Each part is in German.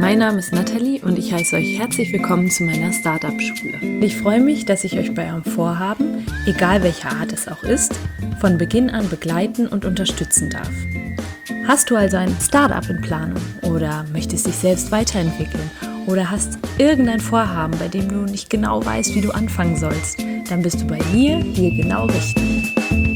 Mein Name ist Nathalie und ich heiße euch herzlich willkommen zu meiner Startup-Schule. Ich freue mich, dass ich euch bei eurem Vorhaben, egal welcher Art es auch ist, von Beginn an begleiten und unterstützen darf. Hast du also ein Startup in Planung oder möchtest dich selbst weiterentwickeln oder hast irgendein Vorhaben, bei dem du nicht genau weißt, wie du anfangen sollst, dann bist du bei mir hier genau richtig.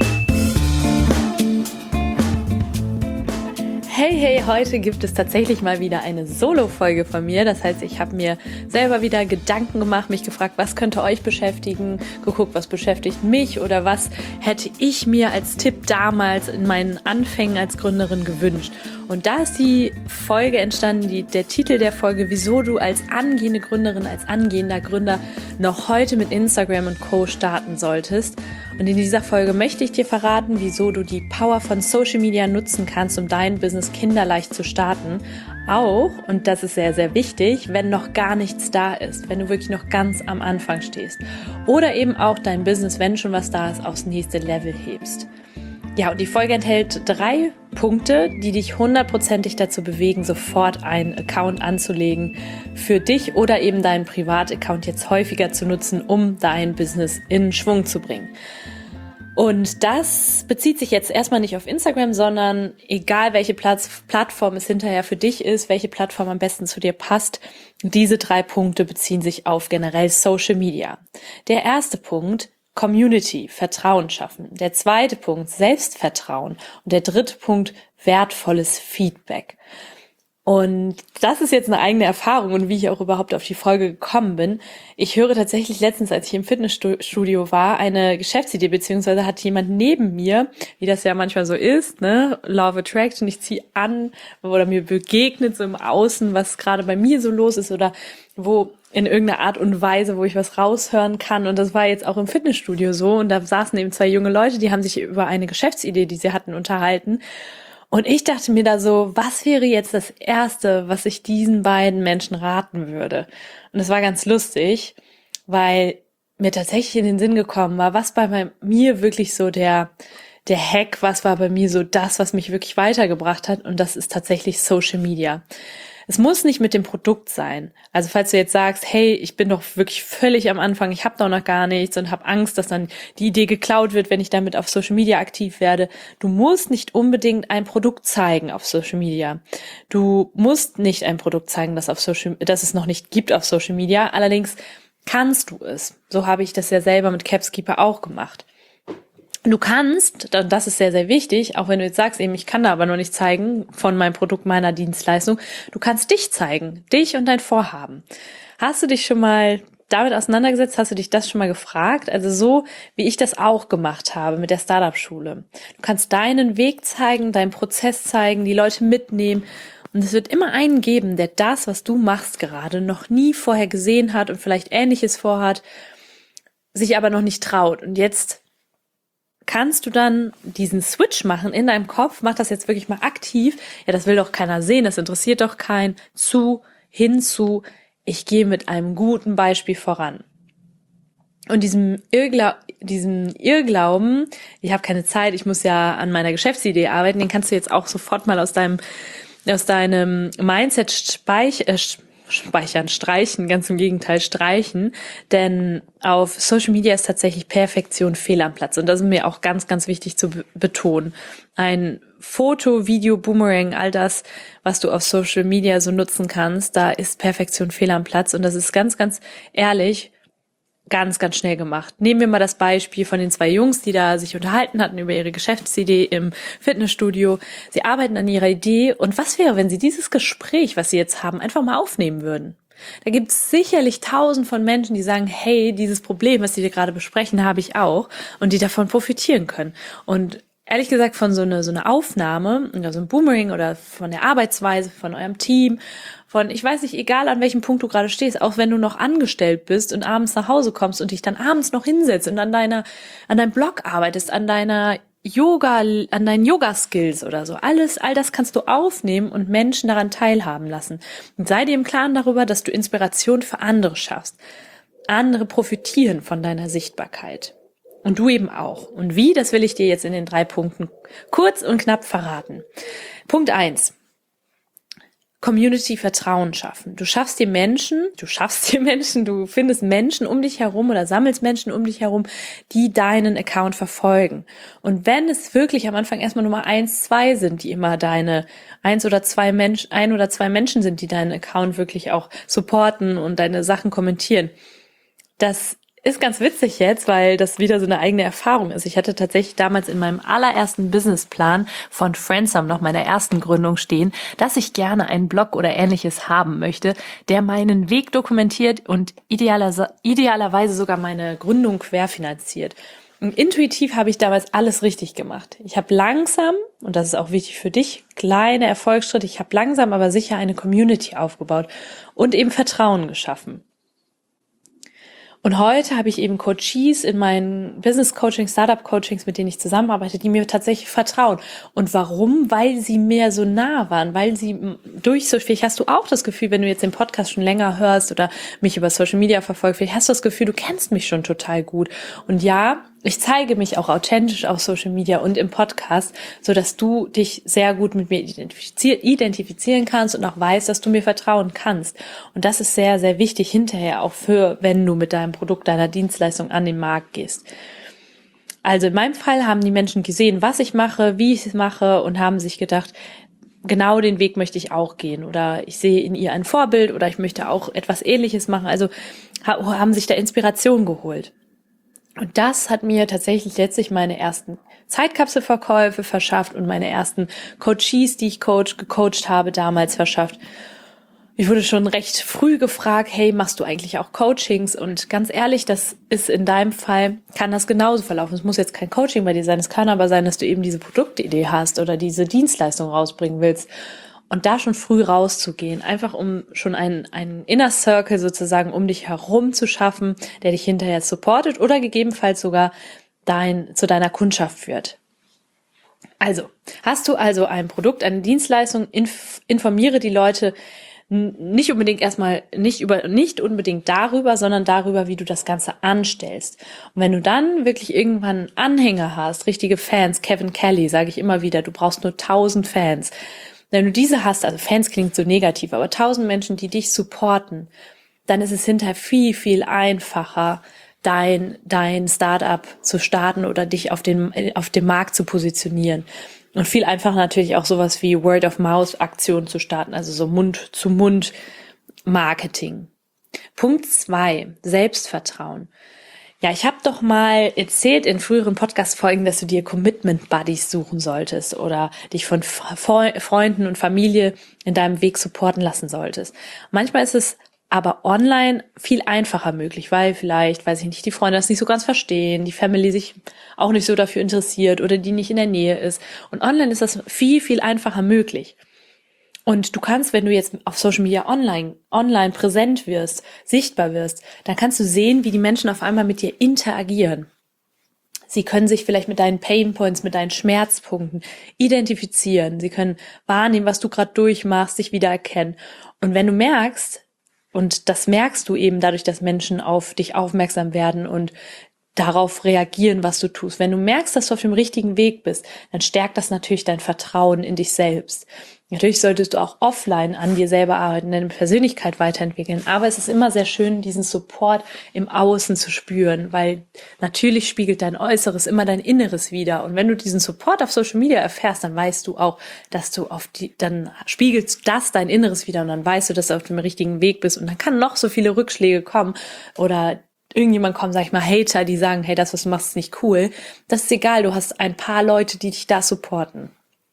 Hey, heute gibt es tatsächlich mal wieder eine Solo-Folge von mir. Das heißt, ich habe mir selber wieder Gedanken gemacht, mich gefragt, was könnte euch beschäftigen, geguckt, was beschäftigt mich oder was hätte ich mir als Tipp damals in meinen Anfängen als Gründerin gewünscht. Und da ist die Folge entstanden, der Titel der Folge, wieso du als angehende Gründerin, als angehender Gründer noch heute mit Instagram und Co. starten solltest. Und in dieser Folge möchte ich dir verraten, wieso du die Power von Social Media nutzen kannst, um dein Business kinderleicht zu starten. Auch, und das ist sehr, sehr wichtig, wenn noch gar nichts da ist, wenn du wirklich noch ganz am Anfang stehst. Oder eben auch dein Business, wenn schon was da ist, aufs nächste Level hebst. Ja, und die Folge enthält 3 Punkte, die dich hundertprozentig dazu bewegen, sofort einen Account anzulegen für dich oder eben deinen Privataccount jetzt häufiger zu nutzen, um dein Business in Schwung zu bringen. Und das bezieht sich jetzt erstmal nicht auf Instagram, sondern egal welche Plattform es hinterher für dich ist, welche Plattform am besten zu dir passt, diese 3 Punkte beziehen sich auf generell Social Media. Der erste Punkt: Community, Vertrauen schaffen. Der zweite Punkt, Selbstvertrauen. Und der dritte Punkt, wertvolles Feedback. Und das ist jetzt eine eigene Erfahrung und wie ich auch überhaupt auf die Folge gekommen bin. Ich höre tatsächlich letztens, als ich im Fitnessstudio war, eine Geschäftsidee, beziehungsweise hat jemand neben mir, wie das ja manchmal so ist, ne, Law of Attraction, ich ziehe an oder mir begegnet so im Außen, was gerade bei mir so los ist oder wo in irgendeiner Art und Weise, wo ich was raushören kann. Und das war jetzt auch im Fitnessstudio so. Und da saßen eben 2 junge Leute, die haben sich über eine Geschäftsidee, die sie hatten, unterhalten. Und ich dachte mir da so, was wäre jetzt das Erste, was ich diesen beiden Menschen raten würde? Und es war ganz lustig, weil mir tatsächlich in den Sinn gekommen war, was bei mir wirklich so der Hack, was war bei mir so das, was mich wirklich weitergebracht hat. Und das ist tatsächlich Social Media. Es muss nicht mit dem Produkt sein. Also falls du jetzt sagst, hey, ich bin doch wirklich völlig am Anfang, ich habe doch noch gar nichts und habe Angst, dass dann die Idee geklaut wird, wenn ich damit auf Social Media aktiv werde. Du musst nicht unbedingt ein Produkt zeigen auf Social Media. Du musst nicht ein Produkt zeigen, das es noch nicht gibt auf Social Media. Allerdings kannst du es. So habe ich das ja selber mit Capskeeper auch gemacht. Du kannst, das ist sehr, sehr wichtig, auch wenn du jetzt sagst, eben, ich kann da aber noch nicht zeigen von meinem Produkt, meiner Dienstleistung, du kannst dich zeigen, dich und dein Vorhaben. Hast du dich schon mal damit auseinandergesetzt? Hast du dich das schon mal gefragt? Also so, wie ich das auch gemacht habe mit der Startup-Schule. Du kannst deinen Weg zeigen, deinen Prozess zeigen, die Leute mitnehmen. Und es wird immer einen geben, der das, was du machst gerade, noch nie vorher gesehen hat und vielleicht Ähnliches vorhat, sich aber noch nicht traut. Und jetzt kannst du dann diesen Switch machen in deinem Kopf, mach das jetzt wirklich mal aktiv, ja, das will doch keiner sehen, das interessiert doch keinen, hinzu, ich gehe mit einem guten Beispiel voran. Und diesem Irrglauben, ich habe keine Zeit, ich muss ja an meiner Geschäftsidee arbeiten, den kannst du jetzt auch sofort mal aus deinem Mindset streichen, ganz im Gegenteil, streichen, denn auf Social Media ist tatsächlich Perfektion fehl am Platz und das ist mir auch ganz, ganz wichtig zu betonen. Ein Foto, Video, Boomerang, all das, was du auf Social Media so nutzen kannst, da ist Perfektion fehl am Platz und das ist ganz, ganz ehrlich, ganz, ganz schnell gemacht. Nehmen wir mal das Beispiel von den 2 Jungs, die da sich unterhalten hatten über ihre Geschäftsidee im Fitnessstudio. Sie arbeiten an ihrer Idee und was wäre, wenn sie dieses Gespräch, was sie jetzt haben, einfach mal aufnehmen würden? Da gibt es sicherlich 1000 von Menschen, die sagen, hey, dieses Problem, was sie gerade besprechen, habe ich auch und die davon profitieren können. Und ehrlich gesagt, von so eine Aufnahme, also ein Boomerang oder von der Arbeitsweise, von eurem Team, von, ich weiß nicht, egal an welchem Punkt du gerade stehst, auch wenn du noch angestellt bist und abends nach Hause kommst und dich dann abends noch hinsetzt und an deinem Blog arbeitest, an deinen Yoga-Skills oder so. All das kannst du aufnehmen und Menschen daran teilhaben lassen. Und sei dir im Klaren darüber, dass du Inspiration für andere schaffst. Andere profitieren von deiner Sichtbarkeit. Und du eben auch. Und wie, das will ich dir jetzt in den 3 Punkten kurz und knapp verraten. Punkt 1. Community Vertrauen schaffen. Du findest Menschen um dich herum oder sammelst Menschen um dich herum, die deinen Account verfolgen. Und wenn es wirklich am Anfang erstmal Nummer 1, 2 sind, die immer deine ein oder zwei Menschen sind, die deinen Account wirklich auch supporten und deine Sachen kommentieren, das ist ganz witzig jetzt, weil das wieder so eine eigene Erfahrung ist. Ich hatte tatsächlich damals in meinem allerersten Businessplan von Friendsome, noch meiner ersten Gründung, stehen, dass ich gerne einen Blog oder Ähnliches haben möchte, der meinen Weg dokumentiert und idealerweise sogar meine Gründung querfinanziert. Und intuitiv habe ich damals alles richtig gemacht. Ich habe langsam, und das ist auch wichtig für dich, kleine Erfolgsschritte, ich habe langsam aber sicher eine Community aufgebaut und eben Vertrauen geschaffen. Und heute habe ich eben Coaches in meinen Business-Coachings, Startup-Coachings, mit denen ich zusammenarbeite, die mir tatsächlich vertrauen. Und warum? Weil sie mir so nah waren, weil sie vielleicht hast du auch das Gefühl, wenn du jetzt den Podcast schon länger hörst oder mich über Social Media verfolgst, vielleicht hast du das Gefühl, du kennst mich schon total gut. Und ja, ich zeige mich auch authentisch auf Social Media und im Podcast, so dass du dich sehr gut mit mir identifizieren kannst und auch weißt, dass du mir vertrauen kannst. Und das ist sehr, sehr wichtig hinterher auch wenn du mit deinem Produkt, deiner Dienstleistung an den Markt gehst. Also in meinem Fall haben die Menschen gesehen, was ich mache, wie ich es mache und haben sich gedacht, genau den Weg möchte ich auch gehen oder ich sehe in ihr ein Vorbild oder ich möchte auch etwas Ähnliches machen. Also haben sich da Inspiration geholt. Und das hat mir tatsächlich letztlich meine ersten Zeitkapselverkäufe verschafft und meine ersten Coaches, die ich gecoacht habe, damals verschafft. Ich wurde schon recht früh gefragt, hey, machst du eigentlich auch Coachings? Und ganz ehrlich, das ist in deinem Fall, kann das genauso verlaufen. Es muss jetzt kein Coaching bei dir sein, es kann aber sein, dass du eben diese Produktidee hast oder diese Dienstleistung rausbringen willst. Und da schon früh rauszugehen, einfach um schon einen Inner Circle sozusagen um dich herum zu schaffen, der dich hinterher supportet oder gegebenenfalls sogar zu deiner Kundschaft führt. Also, hast du also ein Produkt, eine Dienstleistung, informiere die Leute nicht unbedingt darüber, sondern darüber, wie du das Ganze anstellst. Und wenn du dann wirklich irgendwann Anhänger hast, richtige Fans, Kevin Kelly, sage ich immer wieder, du brauchst nur 1000 Fans. Wenn du diese hast, also Fans klingt so negativ, aber 1000 Menschen, die dich supporten, dann ist es hinterher viel, viel einfacher, dein Startup zu starten oder dich auf dem Markt zu positionieren. Und viel einfacher natürlich auch sowas wie Word-of-Mouth-Aktionen zu starten, also so Mund-zu-Mund-Marketing. Punkt 2, Selbstvertrauen. Ja, ich habe doch mal erzählt in früheren Podcast-Folgen, dass du dir Commitment-Buddies suchen solltest oder dich von Freunden und Familie in deinem Weg supporten lassen solltest. Manchmal ist es aber online viel einfacher möglich, weil vielleicht, weiß ich nicht, die Freunde das nicht so ganz verstehen, die Family sich auch nicht so dafür interessiert oder die nicht in der Nähe ist. Und online ist das viel, viel einfacher möglich. Und du kannst, wenn du jetzt auf Social Media online präsent wirst, sichtbar wirst, dann kannst du sehen, wie die Menschen auf einmal mit dir interagieren. Sie können sich vielleicht mit deinen Painpoints, mit deinen Schmerzpunkten identifizieren. Sie können wahrnehmen, was du gerade durchmachst, dich wiedererkennen. Und wenn du merkst, und das merkst du eben dadurch, dass Menschen auf dich aufmerksam werden und darauf reagieren, was du tust. Wenn du merkst, dass du auf dem richtigen Weg bist, dann stärkt das natürlich dein Vertrauen in dich selbst. Natürlich solltest du auch offline an dir selber arbeiten, deine Persönlichkeit weiterentwickeln. Aber es ist immer sehr schön, diesen Support im Außen zu spüren, weil natürlich spiegelt dein Äußeres immer dein Inneres wider. Und wenn du diesen Support auf Social Media erfährst, dann weißt du auch, dass du dann spiegelt das dein Inneres wider und dann weißt du, dass du auf dem richtigen Weg bist. Und dann kann noch so viele Rückschläge kommen oder irgendjemand kommt, sag ich mal, Hater, die sagen, hey, das, was du machst, ist nicht cool. Das ist egal, du hast ein paar Leute, die dich da supporten.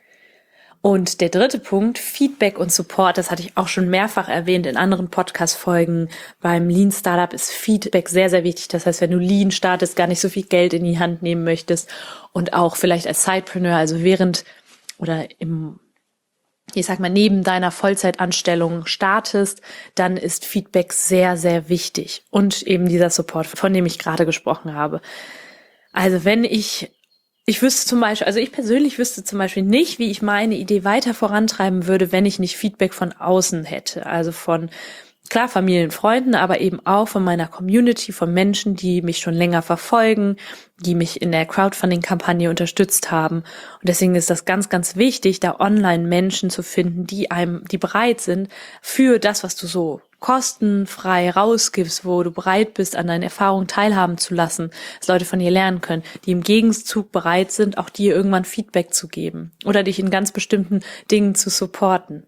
Und der dritte Punkt, Feedback und Support, das hatte ich auch schon mehrfach erwähnt in anderen Podcast-Folgen. Beim Lean Startup ist Feedback sehr, sehr wichtig. Das heißt, wenn du Lean startest, gar nicht so viel Geld in die Hand nehmen möchtest und auch vielleicht als Sidepreneur, also neben deiner Vollzeitanstellung startest, dann ist Feedback sehr, sehr wichtig. Und eben dieser Support, von dem ich gerade gesprochen habe. Also ich persönlich wüsste zum Beispiel nicht, wie ich meine Idee weiter vorantreiben würde, wenn ich nicht Feedback von außen hätte. Also von klar, Familien, Freunden, aber eben auch von meiner Community, von Menschen, die mich schon länger verfolgen, die mich in der Crowdfunding-Kampagne unterstützt haben. Und deswegen ist das ganz, ganz wichtig, da online Menschen zu finden, die bereit sind für das, was du so kostenfrei rausgibst, wo du bereit bist, an deinen Erfahrungen teilhaben zu lassen, dass Leute von dir lernen können, die im Gegenzug bereit sind, auch dir irgendwann Feedback zu geben oder dich in ganz bestimmten Dingen zu supporten.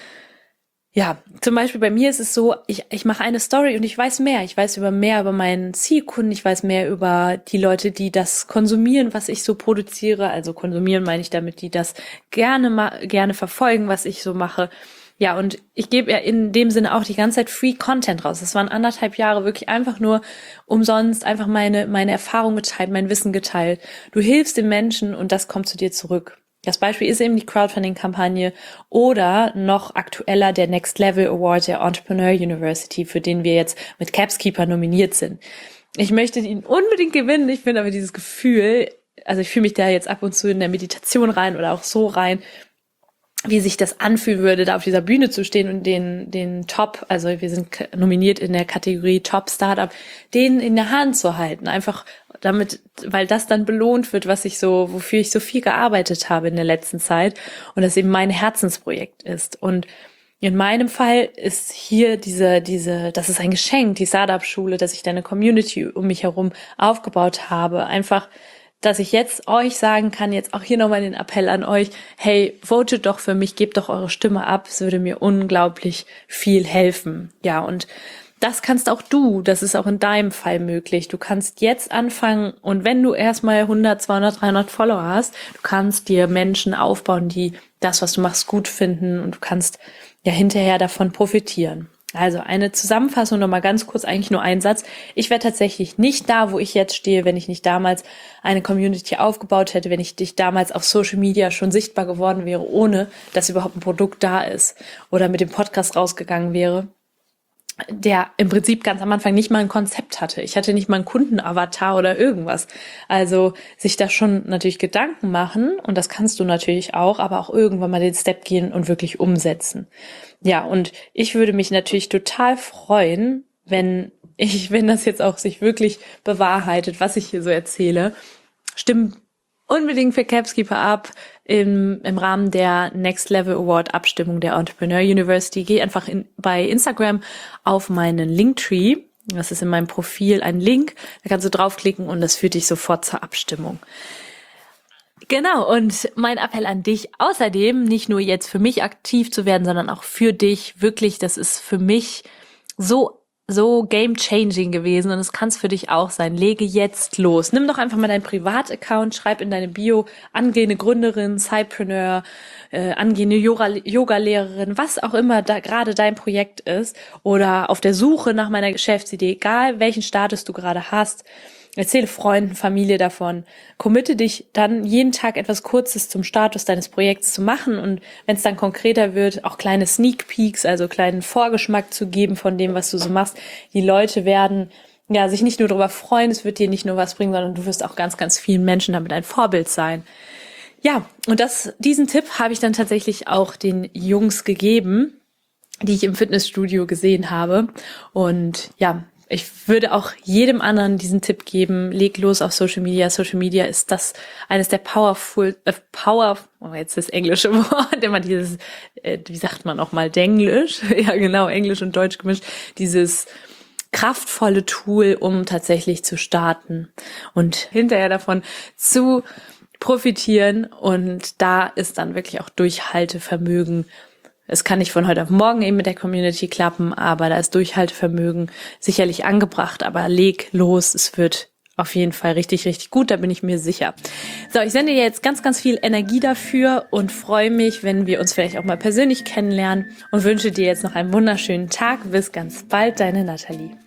Ja, zum Beispiel bei mir ist es so, ich mache eine Story und ich weiß mehr. Ich weiß mehr über meinen Zielkunden, ich weiß mehr über die Leute, die das konsumieren, was ich so produziere. Also konsumieren meine ich damit, die das gerne verfolgen, was ich so mache. Ja, und ich gebe ja in dem Sinne auch die ganze Zeit Free Content raus. Das waren 1,5 Jahre wirklich einfach nur umsonst, einfach meine Erfahrung geteilt, mein Wissen geteilt. Du hilfst den Menschen und das kommt zu dir zurück. Das Beispiel ist eben die Crowdfunding-Kampagne oder noch aktueller der Next Level Award der Entrepreneur University, für den wir jetzt mit Capskeeper nominiert sind. Ich möchte ihn unbedingt gewinnen. Ich finde aber dieses Gefühl, also ich fühle mich da jetzt ab und zu in der Meditation rein oder auch so rein, wie sich das anfühlen würde, da auf dieser Bühne zu stehen und den Top, also wir sind nominiert in der Kategorie Top Startup, den in der Hand zu halten, einfach damit, weil das dann belohnt wird, wofür ich so viel gearbeitet habe in der letzten Zeit und das eben mein Herzensprojekt ist. Und in meinem Fall ist hier das ist ein Geschenk, die Startup-Schule, dass ich da eine Community um mich herum aufgebaut habe, einfach, dass ich jetzt euch sagen kann, jetzt auch hier nochmal den Appell an euch, hey, votet doch für mich, gebt doch eure Stimme ab, es würde mir unglaublich viel helfen. Ja, und das kannst auch du, das ist auch in deinem Fall möglich. Du kannst jetzt anfangen und wenn du erstmal 100, 200, 300 Follower hast, du kannst dir Menschen aufbauen, die das, was du machst, gut finden und du kannst ja hinterher davon profitieren. Also eine Zusammenfassung nochmal ganz kurz, eigentlich nur ein Satz. Ich wäre tatsächlich nicht da, wo ich jetzt stehe, wenn ich nicht damals eine Community aufgebaut hätte, wenn ich nicht damals auf Social Media schon sichtbar geworden wäre, ohne dass überhaupt ein Produkt da ist oder mit dem Podcast rausgegangen wäre, der im Prinzip ganz am Anfang nicht mal ein Konzept hatte. Ich hatte nicht mal einen Kundenavatar oder irgendwas. Also sich da schon natürlich Gedanken machen, und das kannst du natürlich auch, aber auch irgendwann mal den Step gehen und wirklich umsetzen. Ja, und ich würde mich natürlich total freuen, wenn das jetzt auch sich wirklich bewahrheitet, was ich hier so erzähle. Stimmt unbedingt für Capskeeper ab im Rahmen der Next Level Award Abstimmung der Entrepreneur University. Geh einfach bei Instagram auf meinen Linktree. Das ist in meinem Profil ein Link. Da kannst du draufklicken und das führt dich sofort zur Abstimmung. Genau, und mein Appell an dich außerdem, nicht nur jetzt für mich aktiv zu werden, sondern auch für dich. Wirklich, das ist für mich so game-changing gewesen und es kann es für dich auch sein. Lege jetzt los. Nimm doch einfach mal deinen Privataccount, schreib in deine Bio, angehende Gründerin, Sidepreneur, angehende Yoga-Lehrerin, was auch immer da gerade dein Projekt ist oder auf der Suche nach meiner Geschäftsidee, egal welchen Status du gerade hast. Erzähle Freunden, Familie davon. Committe dich dann jeden Tag etwas Kurzes zum Status deines Projekts zu machen und wenn es dann konkreter wird, auch kleine Sneak Peeks, also kleinen Vorgeschmack zu geben von dem, was du so machst. Die Leute werden ja sich nicht nur darüber freuen, es wird dir nicht nur was bringen, sondern du wirst auch ganz, ganz vielen Menschen damit ein Vorbild sein. Ja, und diesen Tipp habe ich dann tatsächlich auch den Jungs gegeben, die ich im Fitnessstudio gesehen habe. Und ja, ich würde auch jedem anderen diesen Tipp geben, leg los auf Social Media. Social Media ist eines der jetzt das englische Wort, immer dieses, wie sagt man nochmal, Denglisch? Ja genau, Englisch und Deutsch gemischt, dieses kraftvolle Tool, um tatsächlich zu starten und hinterher davon zu profitieren. Und da ist dann wirklich auch Durchhaltevermögen. Es kann nicht von heute auf morgen eben mit der Community klappen, aber da ist Durchhaltevermögen sicherlich angebracht. Aber leg los, es wird auf jeden Fall richtig, richtig gut, da bin ich mir sicher. So, ich sende dir jetzt ganz, ganz viel Energie dafür und freue mich, wenn wir uns vielleicht auch mal persönlich kennenlernen und wünsche dir jetzt noch einen wunderschönen Tag. Bis ganz bald, deine Nathalie.